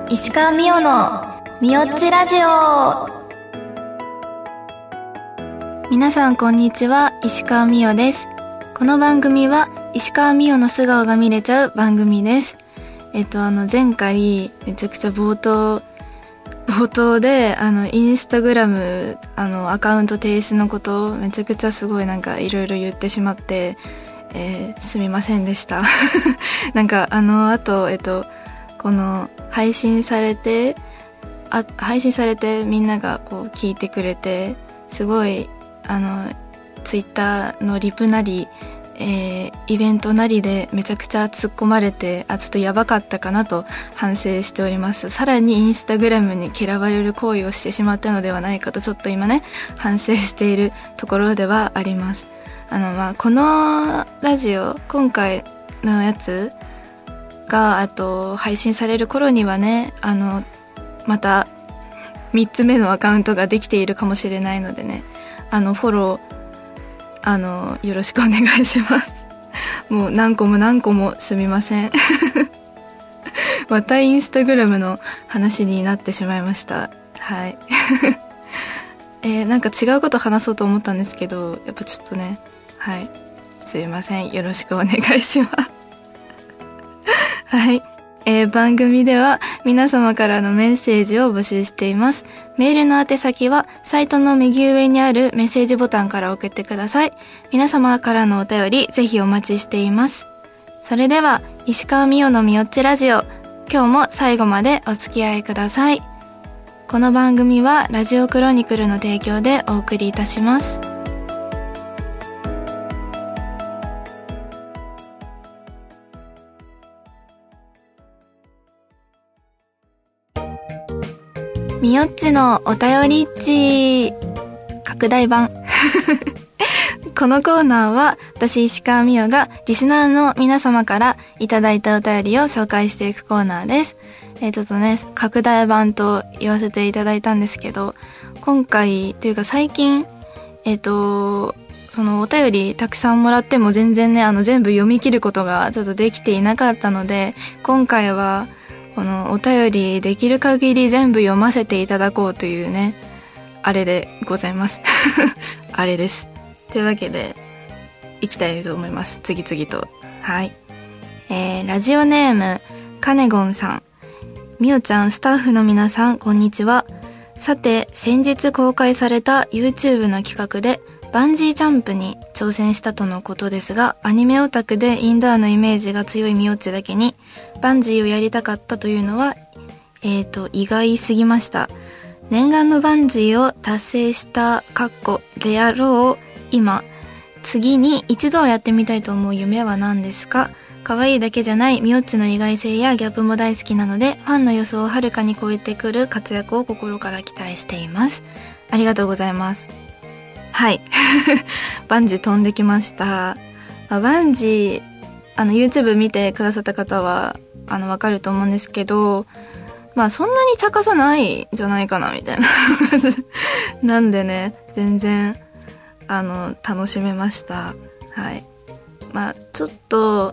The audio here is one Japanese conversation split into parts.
石川美代のみよっちラジオ。皆さんこんにちは、石川美代です。この番組は石川美代の素顔が見れちゃう番組です。前回めちゃくちゃ冒頭でインスタグラムアカウント停止のことをめちゃくちゃすごいなんかいろいろ言ってしまって、すみませんでしたなんかあとこの配信されてみんながこう聞いてくれて、すごいツイッターのリプなり、イベントなりでめちゃくちゃ突っ込まれて、ちょっとやばかったかなと反省しております。さらにインスタグラムに嫌われる行為をしてしまったのではないかと、ちょっと今ね反省しているところではあります。このラジオ今回のやつが配信される頃にはね、また3つ目のアカウントができているかもしれないのでね、フォローよろしくお願いしますもう何個もすみませんまたインスタグラムの話になってしまいました。はいなんか違うこと話そうと思ったんですけど、やっぱちょっとね、はい、すいません、よろしくお願いしますはい、番組では皆様からのメッセージを募集しています。メールの宛先はサイトの右上にあるメッセージボタンから送ってください。皆様からのお便りぜひお待ちしています。それでは石川美代のみよっちラジオ、今日も最後までお付き合いください。この番組はラジオクロニクルの提供でお送りいたします。みよっちのお便りっち拡大版このコーナーは私石川美代がリスナーの皆様からいただいたお便りを紹介していくコーナーです。ちょっとね拡大版と言わせていただいたんですけど、今回というか最近そのお便りたくさんもらっても全然ね全部読み切ることがちょっとできていなかったので、今回はこのお便りできる限り全部読ませていただこうというね、あれでございますあれです。というわけでいきたいと思います、次々と。はい、ラジオネームカネゴンさん。みおちゃん、スタッフの皆さんこんにちは。さて先日公開された YouTube の企画でバンジージャンプに挑戦したとのことですが、アニメオタクでインドアのイメージが強いみおっちだけにバンジーをやりたかったというのは意外すぎました。念願のバンジーを達成したであろう今、次に一度はやってみたいと思う夢は何ですか？可愛いだけじゃないみおっちの意外性やギャップも大好きなので、ファンの予想をはるかに超えてくる活躍を心から期待しています。ありがとうございます。はいバンジー飛んできました。バンジーYouTube 見てくださった方はわかると思うんですけど、そんなに高さないんじゃないかなみたいななんでね、全然楽しめました。はい、ちょっと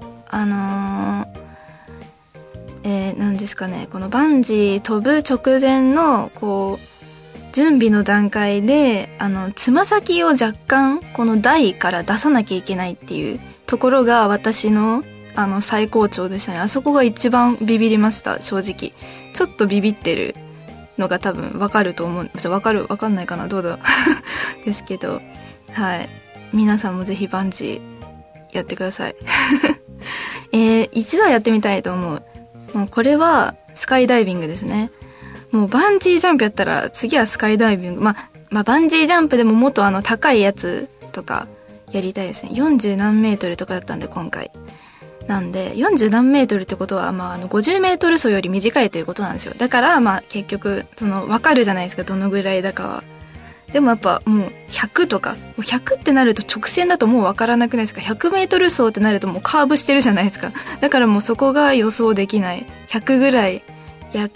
なんですかね、このバンジー飛ぶ直前のこう準備の段階でつま先を若干この台から出さなきゃいけないっていうところが私の最高潮でしたね。あそこが一番ビビりました。正直ちょっとビビってるのが多分わかると思う。わかんないかな、どうだですけど、はい、皆さんもぜひバンジーやってください一度はやってみたいと思う。もうこれはスカイダイビングですね。もうバンジージャンプやったら次はスカイダイビング。バンジージャンプでももっと高いやつとかやりたいですね。40何メートルとかだったんで今回なんで、40何メートルってことは50メートル走より短いということなんですよ。だから結局分かるじゃないですか、どのぐらいだかは。でもやっぱもう100とか、もう100ってなると直線だともう分からなくないですか。100メートル走ってなるともうカーブしてるじゃないですか。だからもうそこが予想できない。100ぐらいやって、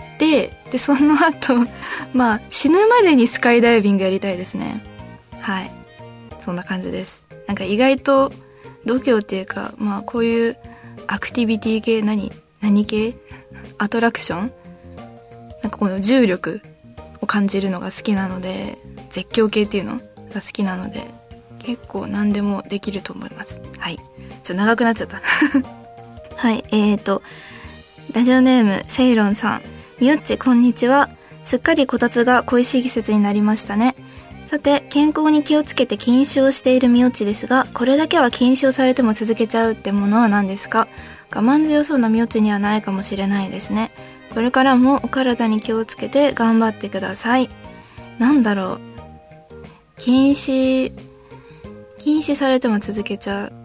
でその後死ぬまでにスカイダイビングやりたいですね。はい、そんな感じです。なんか意外と度胸っていうか、こういうアクティビティ系何系アトラクションなんかこの重力を感じるのが好きなので、絶叫系っていうのが好きなので、結構何でもできると思います。はい。ちょっと長くなっちゃった。はい、ラジオネームセイロンさん。みよっちこんにちは。すっかりこたつが恋しい季節になりましたね。さて、健康に気をつけて禁酒をしているみよっちですが、これだけは禁酒をされても続けちゃうってものは何ですか？我慢強そうなみよっちにはないかもしれないですね。これからもお体に気をつけて頑張ってください。なんだろう。禁止されても続けちゃう。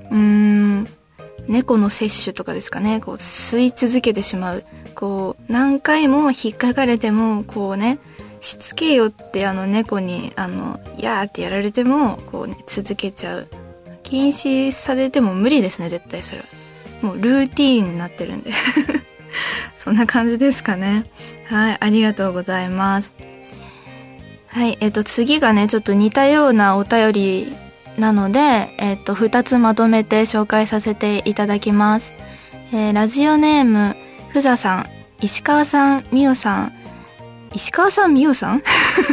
猫の摂取とかですかね。こう吸い続けてしまう。こう何回も引っかかれてもこうね、しつけよって猫にやーってやられてもこうね続けちゃう。禁止されても無理ですね、絶対それは。もうルーティーンになってるんでそんな感じですかね。はい、ありがとうございます。はい、次がねちょっと似たようなお便りなので、2つまとめて紹介させていただきます。ラジオネームふざさん、石川さん、みおさん、石川さん、みおさん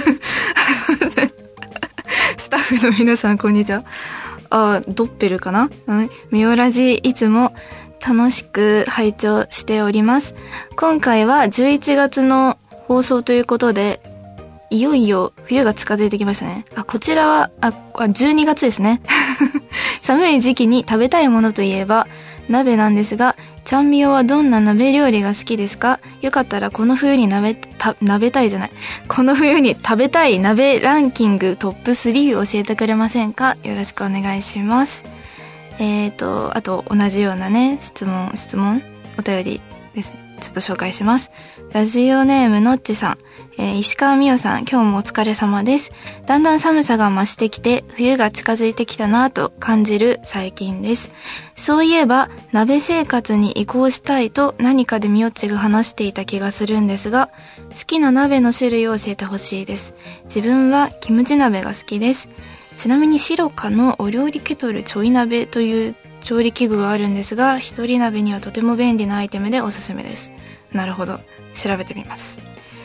スタッフの皆さんこんにちは。ドッペルかな。みおラジいつも楽しく拝聴しております。今回は11月の放送ということで、いよいよ冬が近づいてきましたね。こちらは12月ですね寒い時期に食べたいものといえば鍋なんですが、ちゃんみおはどんな鍋料理が好きですか？よかったらこの冬にこの冬に食べたい鍋ランキングトップ3を教えてくれませんか？よろしくお願いします。あと同じようなね質問お便りですね。ちょっと紹介します。ラジオネームのっちさん、石川美代さん、今日もお疲れ様です。だんだん寒さが増してきて冬が近づいてきたなぁと感じる最近です。そういえば鍋生活に移行したいと何かでみよっちが話していた気がするんですが、好きな鍋の種類を教えてほしいです。自分はキムチ鍋が好きです。ちなみにシロカのお料理ケトルちょい鍋という調理器具があるんですが、一人鍋にはとても便利なアイテムでおすすめです。なるほど、調べてみます。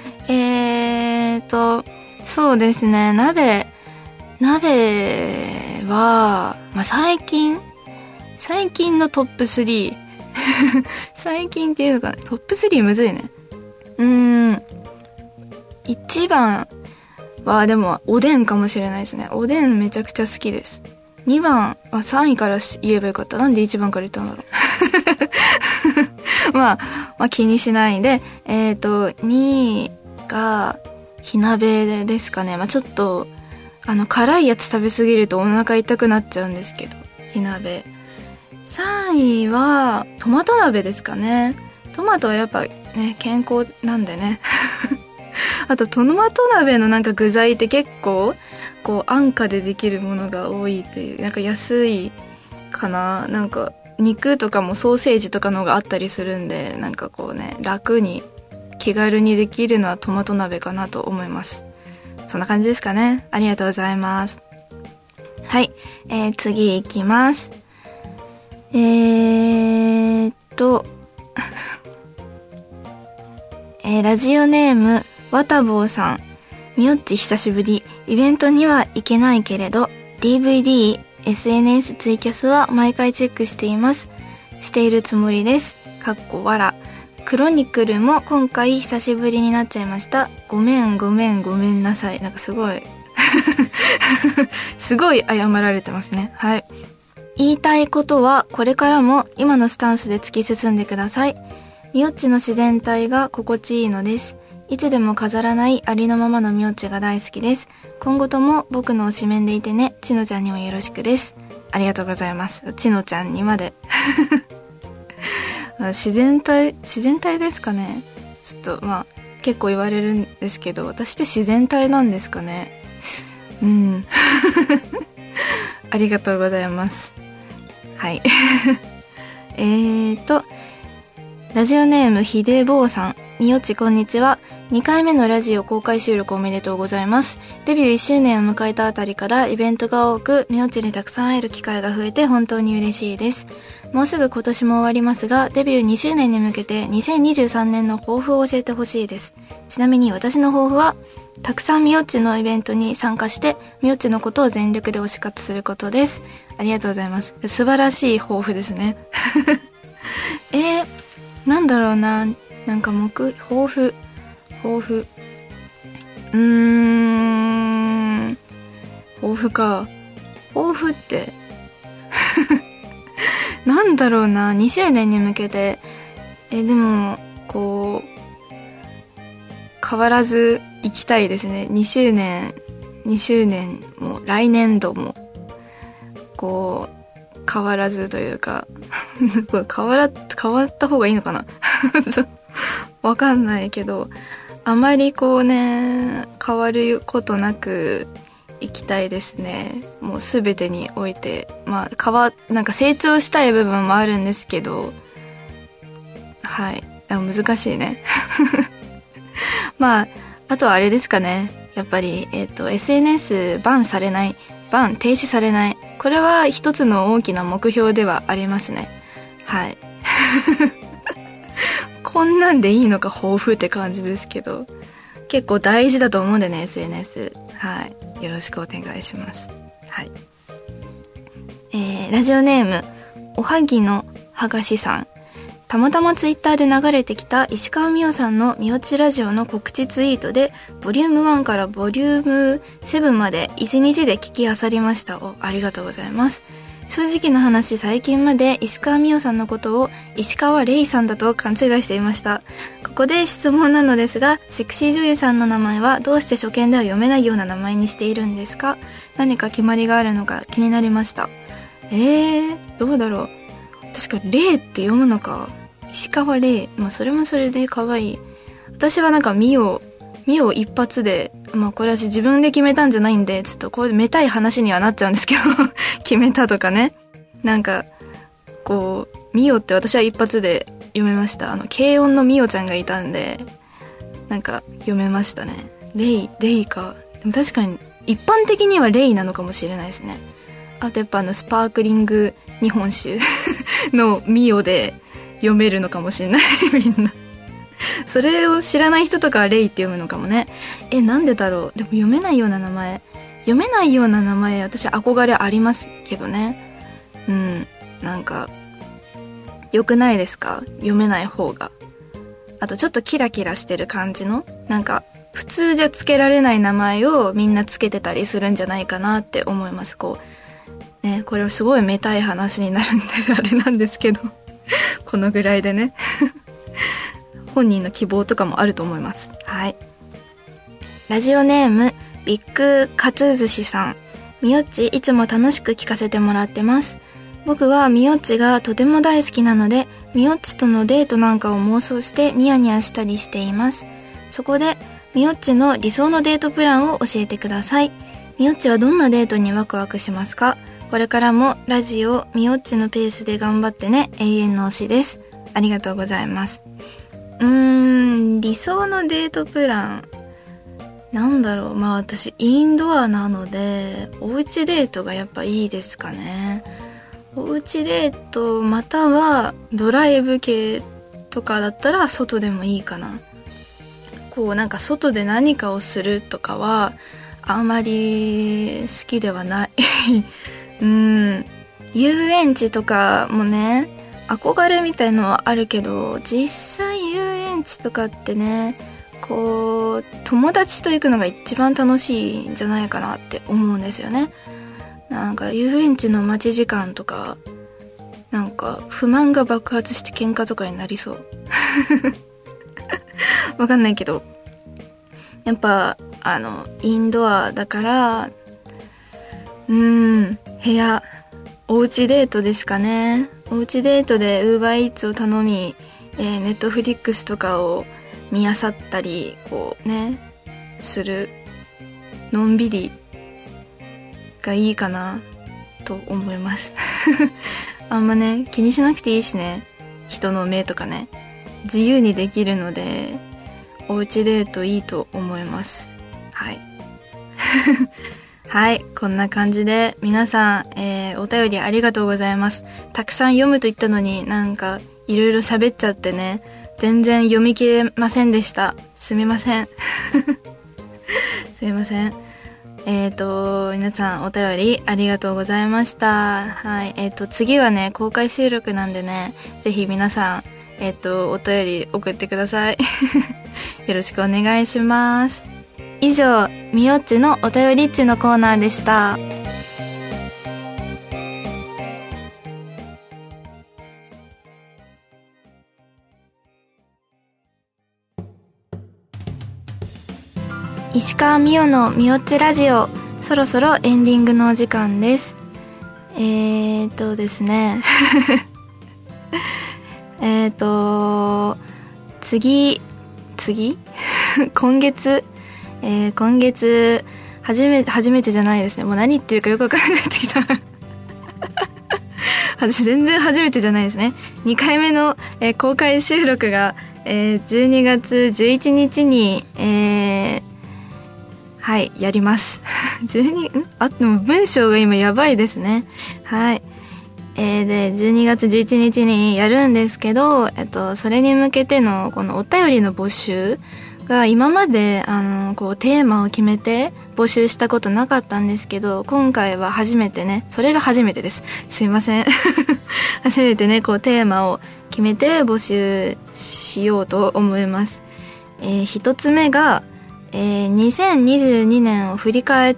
そうですね、鍋は、最近のトップ3 最近っていうのかな、トップ3むずいね。1番はでもおでんかもしれないですね。おでんめちゃくちゃ好きです。2番は3位から言えばよかった。なんで1番から言ったんだろうまあ気にしないで、2位が火鍋ですかね。ちょっと辛いやつ食べ過ぎるとお腹痛くなっちゃうんですけど、火鍋。3位はトマト鍋ですかね。トマトはやっぱね健康なんでねあとトマト鍋のなんか具材って結構こう安価でできるものが多いという、なんか安いかな。なんか肉とかもソーセージとかのがあったりするんで、なんかこうね楽に気軽にできるのはトマト鍋かなと思います。そんな感じですかね。ありがとうございます。はい、次いきます。ラジオネームわたぼうさん、みよっち久しぶり。イベントには行けないけれど DVD、SNS、ツイキャスは毎回チェックしています。しているつもりです。かっこわら。クロニクルも今回久しぶりになっちゃいました。ごめんなさい。なんかすごいすごい謝られてますね。はい。言いたいことは、これからも今のスタンスで突き進んでください。みよっちの自然体が心地いいのです。いつでも飾らないありのままのみよっちが大好きです。今後とも僕の推しメンでいてね。ちのちゃんにもよろしくです。ありがとうございます。ちのちゃんにまで自然体ですかね。ちょっと結構言われるんですけど、私って自然体なんですかね。ありがとうございます。はいラジオネームひでぼうさん。みよっちこんにちは。2回目のラジオ公開収録おめでとうございます。デビュー1周年を迎えたあたりからイベントが多く、みよっちにたくさん会える機会が増えて本当に嬉しいです。もうすぐ今年も終わりますが、デビュー2周年に向けて2023年の抱負を教えてほしいです。ちなみに私の抱負は、たくさんみよっちのイベントに参加して、みよっちのことを全力で推し活することです。ありがとうございます。素晴らしい抱負ですね。なんだろうな、なんか抱負。抱負か。抱負って、なんだろうな、2周年に向けて、でも、こう、変わらず行きたいですね。2周年も来年度も、こう、変わらずというか、変わった方がいいのかなわかんないけど、あまりこうね、変わることなく行きたいですね。もうすべてにおいて。まあ、なんか成長したい部分もあるんですけど、はい。難しいね。まあ、あとはあれですかね。やっぱり、SNS 停止されない。これは一つの大きな目標ではありますね。はい。こんなんでいいのか抱負って感じですけど、結構大事だと思うんでね、SNS。はい。よろしくお願いします。はい。ラジオネーム、おはぎのはがしさん。たまたまツイッターで流れてきた石川美代さんのみよっちラジオの告知ツイートで、ボリューム1からボリューム7まで1日で聞き漁りました。ありがとうございます。正直な話、最近まで石川美代さんのことを石川レイさんだと勘違いしていました。ここで質問なのですが、セクシー女優さんの名前はどうして初見では読めないような名前にしているんですか？何か決まりがあるのか気になりました。どうだろう。確かレイって読むのか。石川レイ。まあそれもそれで可愛い。私はなんかミオ一発で、まあこれは自分で決めたんじゃないんで、ちょっとこうめたい話にはなっちゃうんですけど、決めたとかね。なんか、こう、ミオって私は一発で読めました。軽音のミオちゃんがいたんで、なんか読めましたね。レイか。でも確かに一般的にはレイなのかもしれないですね。あとやっぱスパークリング日本酒のミオで読めるのかもしれないみんな。それを知らない人とかはレイって読むのかもね。なんでだろう。でも読めないような名前、私憧れありますけどね。なんか良くないですか？読めない方が。あとちょっとキラキラしてる感じの、なんか普通じゃつけられない名前をみんなつけてたりするんじゃないかなって思います。こうね、これはすごいめたい話になるんであれなんですけどこのぐらいでね本人の希望とかもあると思います。はい。ラジオネームビッグカツ寿司さん。みよっちいつも楽しく聞かせてもらってます。僕はみよっちがとても大好きなので、みよっちとのデートなんかを妄想してニヤニヤしたりしています。そこでみよっちの理想のデートプランを教えてください。みよっちはどんなデートにワクワクしますか？これからもラジオみよっちのペースで頑張ってね。永遠の推しです。ありがとうございます。理想のデートプランなんだろう。まあ私インドアなのでおうちデートがやっぱいいですかね。おうちデートまたはドライブ系とかだったら外でもいいかな。こうなんか外で何かをするとかはあんまり好きではない遊園地とかもね憧れみたいのはあるけど、実際遊園地とかってね、こう友達と行くのが一番楽しいんじゃないかなって思うんですよね。なんか遊園地の待ち時間とかなんか不満が爆発して喧嘩とかになりそうわかんないけど、やっぱインドアだから部屋おうちデートですかね。おうちデートで UberEats を頼み、Netflix とかを見漁ったりこうねするのんびりがいいかなと思いますあんまね気にしなくていいしね、人の目とかね。 自由にできるので、おうちデートいいと思います。はいはい、こんな感じで皆さん、お便りありがとうございます。たくさん読むと言ったのになんかいろいろ喋っちゃってね、全然読み切れませんでした。すみませんすいません。皆さんお便りありがとうございました。はい。次はね、公開収録なんでね、ぜひ皆さん、お便り送ってください。よろしくお願いします。以上、みよっちのお便りっちのコーナーでした。石川みよのみよっちラジオ、そろそろエンディングのお時間です。ですね次今月初めてじゃないですね。もう何言ってるかよくわからなくなってきた私全然初めてじゃないですね。2回目の、公開収録が、12月11日に、はい、やります。でも文章が今やばいですね。はい。で、12月11日にやるんですけど、それに向けての、このお便りの募集が、今まで、テーマを決めて募集したことなかったんですけど、今回は初めてね、それが初めてです。すいません。初めてね、テーマを決めて募集しようと思います。一つ目が、2022年を振り返って、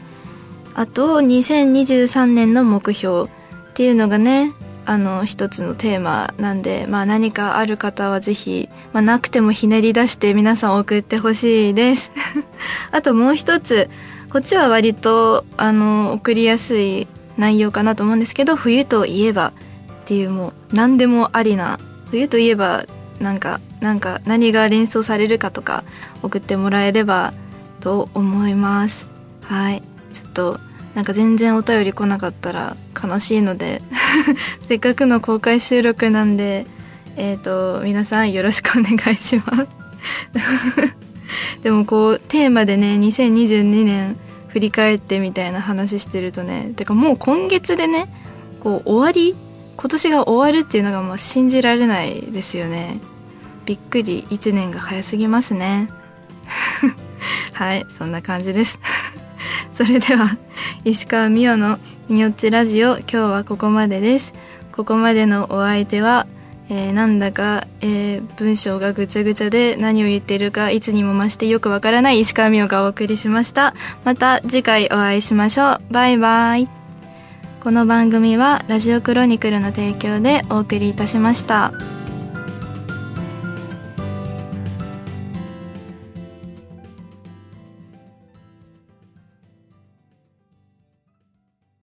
あと2023年の目標っていうのがね、一つのテーマなんで、何かある方はぜひ、なくてもひねり出して皆さん送ってほしいですあともう一つ、こっちは割と送りやすい内容かなと思うんですけど、冬といえばっていう、もう何でもありな、冬といえばなんか何が連想されるかとか送ってもらえればと思います。はい、ちょっとなんか全然お便り来なかったら悲しいのでせっかくの公開収録なんで、皆さんよろしくお願いしますでもテーマでね、2022年振り返ってみたいな話してるとね、てかもう今月でね、終わり、今年が終わるっていうのがもう信じられないですよね。びっくり、1年が早すぎますねはい、そんな感じですそれでは石川みよのみよっちラジオ、今日はここまでです。ここまでのお相手は、なんだか、文章がぐちゃぐちゃで何を言っているかいつにも増してよくわからない石川みよがお送りしました。また次回お会いしましょう。バイバイ。この番組はラジオクロニクルの提供でお送りいたしました。